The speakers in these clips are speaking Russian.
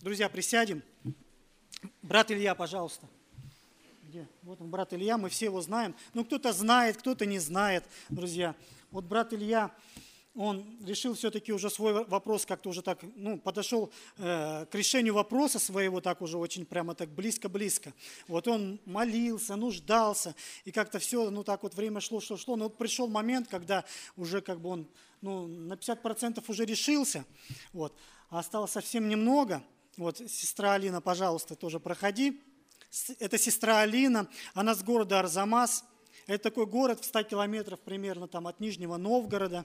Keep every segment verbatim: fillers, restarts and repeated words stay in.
Друзья, присядем. Брат Илья, пожалуйста. Где? Вот он, брат Илья, мы все его знаем. Ну, кто-то знает, кто-то не знает, друзья. Вот брат Илья, он решил все-таки уже свой вопрос как-то уже так, ну, подошел э, к решению вопроса своего так уже очень прямо так близко-близко. Вот он молился, нуждался, и как-то все, ну, так вот время шло, шло, шло. Но вот пришел момент, когда уже как бы он, ну, на пятьдесят процентов уже решился, вот, а осталось совсем немного. Вот, сестра Алина, пожалуйста, тоже проходи. Это сестра Алина, она с города Арзамас. Это такой город в ста километрах примерно там, от Нижнего Новгорода.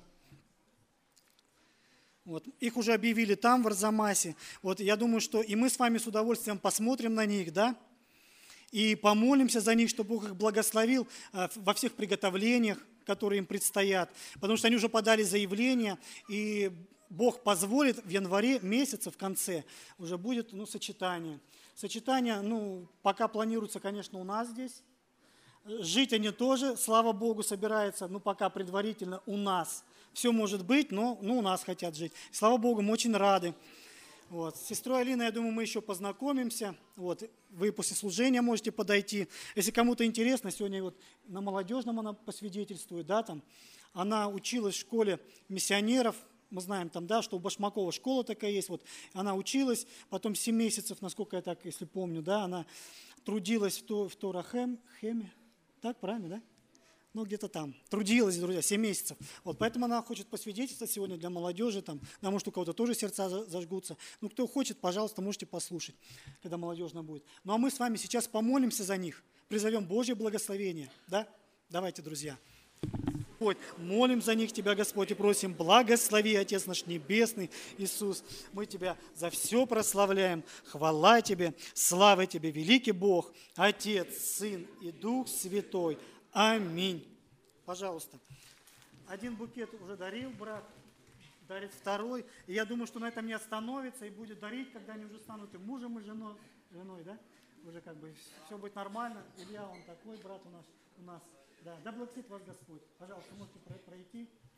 Вот. Их уже объявили там, в Арзамасе. Вот, я думаю, что и мы с вами с удовольствием посмотрим на них, да? И помолимся за них, чтобы Бог их благословил во всех приготовлениях, которые им предстоят. Потому что они уже подали заявление, и Бог позволит в январе месяце, в конце, уже будет ну, сочетание. Сочетание, ну, пока планируется, конечно, у нас здесь. Жить они тоже, слава Богу, собираются, ну, пока предварительно у нас. Все может быть, но ну, у нас хотят жить. Слава Богу, мы очень рады. Вот. С сестрой Алиной, я думаю, мы еще познакомимся. Вот. Вы после служения можете подойти. Если кому-то интересно, сегодня вот на молодежном она посвидетельствует, да, там. Она училась в школе миссионеров. Мы знаем там, да, что у Башмакова школа такая есть. Вот. Она училась, потом семь месяцев, насколько я так, если помню, да, она трудилась в, то, в Торахем, Хеме. Так, правильно, да? Ну, где-то там. Трудилась, друзья, семь месяцев. Вот, поэтому она хочет посвидетельствовать сегодня для молодежи. Там, да, может, у кого-то тоже сердца зажгутся. Ну, кто хочет, пожалуйста, можете послушать, когда молодежно будет. Ну, а мы с вами сейчас помолимся за них, призовем Божье благословение. Да? Давайте, друзья. Господь, молим за них Тебя, Господь, и просим, благослови, Отец наш Небесный, Иисус. Мы Тебя за все прославляем. Хвала Тебе, слава Тебе, великий Бог, Отец, Сын и Дух Святой. Аминь. Пожалуйста. Один букет уже дарил брат, дарит второй. И я думаю, что на этом не остановится и будет дарить, когда они уже станут и мужем, и женой, женой, да? Уже как бы все будет нормально. Илья, он такой брат у нас. У нас. Да, да благословит вас Господь. Пожалуйста, можете пройти.